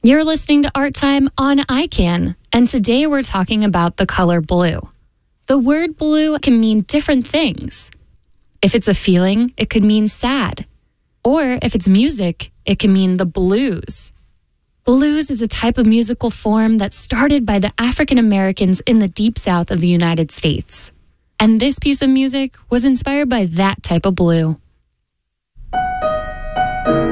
You're listening to Art Time on iCan, and today we're talking about the color blue. The word blue can mean different things. If it's a feeling, it could mean sad. Or if it's music, it can mean the blues. Blues is a type of musical form that started by the African Americans in the Deep South of the United States. And this piece of music was inspired by that type of blue.